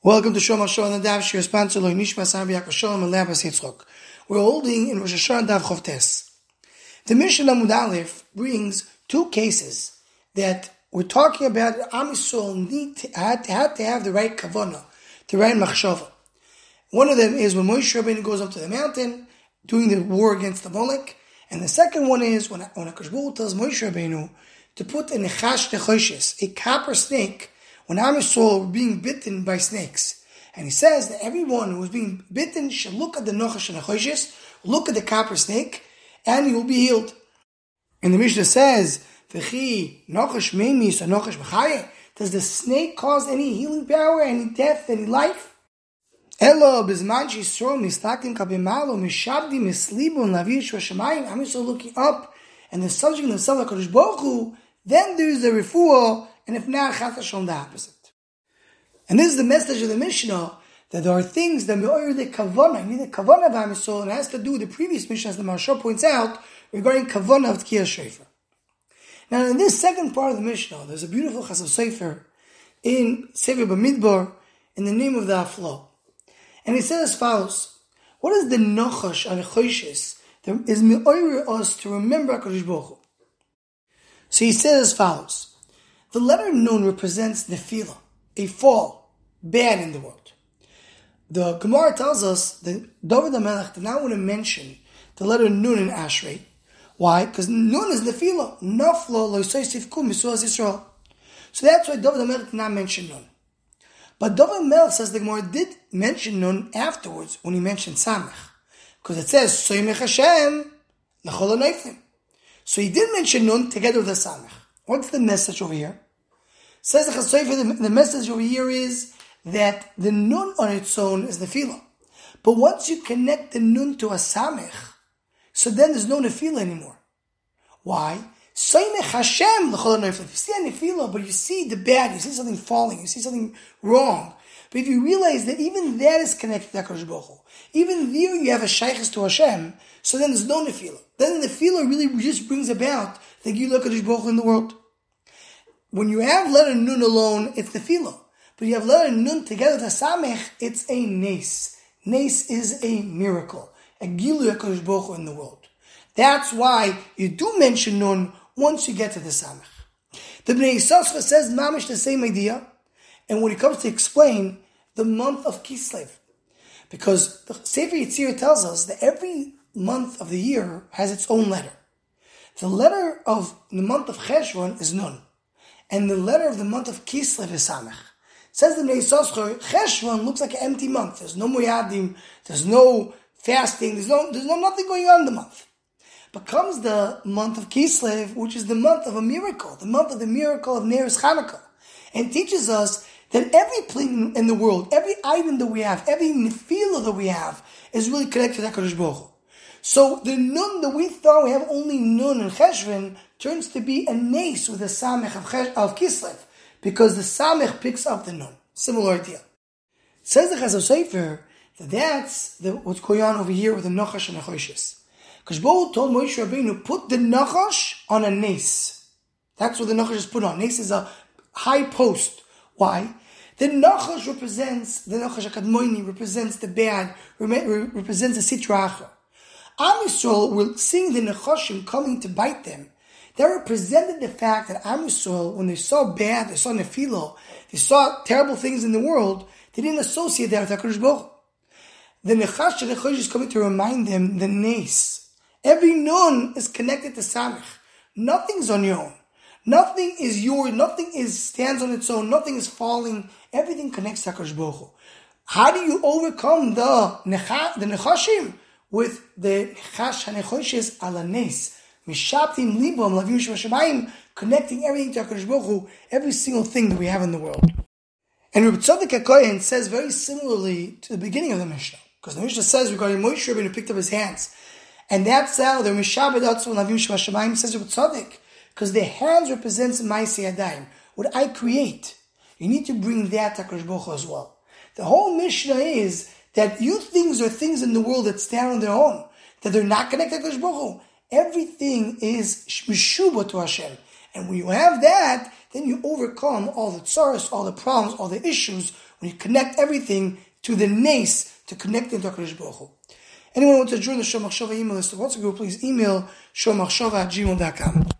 Welcome to Shalom HaShalom and Daf Shir sponsor Lo Nishmas Rabbi Yaakov Shalom and Labas Yitzchok. We're holding in Rosh Hashanah Daf Chof Tes. The Mishnah Amud Aleph brings two cases that we're talking about. Am Yisrael had to have the right kavanah, the right machshava. One of them is when Moshe Rabbeinu goes up to the mountain doing the war against the Molech, and the second one is when HaKadosh Baruch Hu tells Moshe Rabbeinu to put a nechash nechoshes, a copper snake, when Am Yisrael were being bitten by snakes. And he says that everyone who was being bitten should look at the nochash and nechoshes, look at the copper snake, and he will be healed. And the Mishnah says, V'chi nochash meimis or nochash b'chaye. Does the snake cause any healing power, any death, any life? Elo b'zman she'Yisrael mistakim kabimalo mishabdi mislibu lavish v'shamayim. Am Yisrael looking up and they're subjecting themselves to HaKadosh Baruch Hu, then there is the refuah, and if not, Chas Hashem, the opposite. And this is the message of the Mishnah, that there are things that are the kavanah. You need the kavanah of Am Yisrael, and it has to do with the previous Mishnah, as the Maharsha points out, regarding kavanah of Tkiyah Shofar. Now, in this second part of the Mishnah, there's a beautiful Chas of Sefer in Sefer Bamidbar in the name of the Aflo. And it says as follows: what is the nochash and nechoshes that is me'oyer us to remember HaKadosh Baruch Hu? So he says as follows: the letter Nun represents nefila, a fall, bad in the world. The Gemara tells us that David HaMelech did not want to mention the letter Nun in Ashrei. Why? Because Nun is nefila, naflo lo yisosif kum misuas Yisrael. So that's why David HaMelech did not mention Nun. But David HaMelech says the Gemara did mention Nun afterwards when he mentioned Samech, because it says Soymech Hashem l'chol ha'neiflim. So he did mention Nun together with the Samech. What's the message over here? Says the Chassofer, the message over here is that the Nun on its own is nefila. But once you connect the Nun to a Samech, so then there's no nefila anymore. Why? Soymech Hashem l'chol ha'neiflim. You see a nefila, but you see the bad, you see something falling, you see something wrong. But if you realize that even that is connected to HaKadosh Baruch Hu, even there you have a shaykhis to Hashem, so then there's no nefila. Then the nefila really just brings about the Gilui HaKadosh Baruch Hu in the world. When you have letter Nun alone, it's nefila. But you have letter Nun together with a Samech, it's a nes. Nes is a miracle, a Gilui HaKadosh Baruch Hu in the world. That's why you do mention Nun once you get to the Samech. The Bnei Yissaschar says mamish the same idea, and when it comes to explain the month of Kislev, because the Sefer Yetzirah tells us that every month of the year has its own letter. The letter of the month of Cheshvan is Nun, and the letter of the month of Kislev is Samech. Says the Bnei Yissaschar, Cheshvan looks like an empty month. There's no Moyadim, there's no fasting, there's no nothing going on in the month. But comes the month of Kislev, which is the month of a miracle, the month of the miracle of Neres Chanukah, and teaches us that everything in the world, every item that we have, every nefila that we have, is really connected to HaKadosh Baruch Hu. So the Nun that we thought we have only Nun and Cheshvan turns to be a nes with the Samech of Kislev, because the Samech picks up the Nun. Similar idea. Says the Chas of Sefer that that's what's going on over here with the Nachash and Nechoshes. Because Baruch told Moshe Rabbeinu, put the Nachash on a nes. That's what the Nachash is put on. Nes is a high post. Why? The Nachash represents, the Nachash HaKadmoini represents the bad, represents the Sitra Achra. Am Yisrael were seeing the Nechashim coming to bite them. That represented the fact that Am Yisrael, when they saw bad, they saw Nefilo, they saw terrible things in the world, they didn't associate that with HaKadosh Baruch Hu. The Nechash and Nechash is coming to remind them the Nes. Every Nun is connected to Samech. Nothing's on your own. Nothing is yours. Nothing stands on its own. Nothing is falling. Everything connects to HaKadosh Baruch Hu. How do you overcome the Nechashim? With the Nechash HaNechoshes ala Nes. Mishaptim libam lavim shvashamayim, connecting everything to HaKadosh Baruch Hu, every single thing that we have in the world. And Reb Tzadok HaKohen says very similarly to the beginning of the Mishnah, because the Mishnah says regarding Moshe Rabbeinu who picked up his hands, and that's how the Mishabed Atzon lavim shvashamayim says Reb Tzadok, because the hands represents Ma'aseh Yadayim, what I create. You need to bring that to HaKadosh Baruch Hu as well. The whole Mishnah is that you things are things in the world that stand on their own, that they're not connected to HaKadosh Baruch Hu. Everything is Mishuba to Hashem. And when you have that, then you overcome all the tsaros, all the problems, all the issues, when you connect everything to the nace, to connect into HaKadosh Baruch Hu. Anyone who wants to join the Shor Machshava email list of WhatsApp group, please email shormachshava@gmail.com.